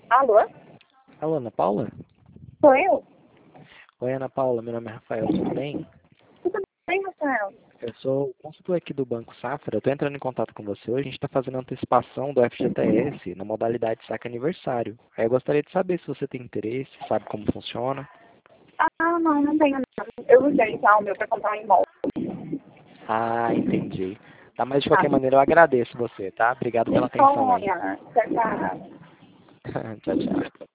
Alô? Alô, Ana Paula? Sou eu? Oi, Ana Paula, meu nome é Rafael, tudo bem? Tudo bem, Rafael? Eu sou o consultor aqui do Banco Safra, eu estou entrando em contato com você hoje, a gente está fazendo antecipação do FGTS na modalidade saque aniversário. Aí eu gostaria de saber se você tem interesse, sabe como funciona. Ah, não, não tenho não. Eu usei já o meu para comprar um imóvel. Ah, entendi. Tá, mas de Tá. qualquer maneira eu agradeço você, tá? Obrigado pela atenção aí. Disponha. Tchau, tchau. Tchau, tchau.